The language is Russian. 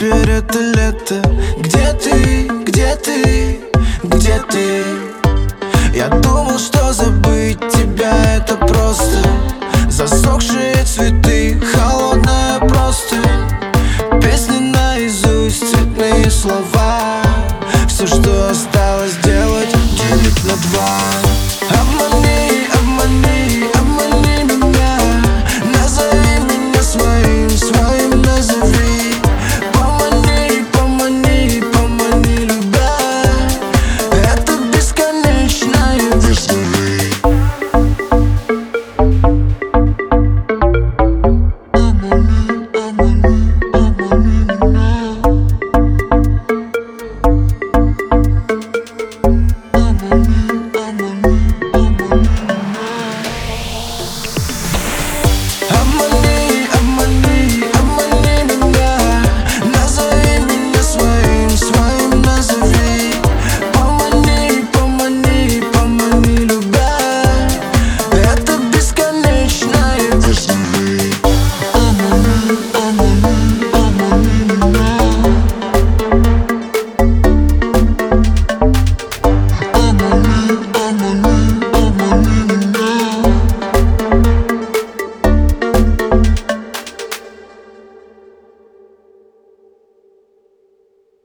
теперь это лето. Где ты, где ты, где ты? Я думал, что забыть тебя это просто. Засохшие цветы, холодная простынь, песни наизусть, цветные слова. Все, что осталось делать, делить на два.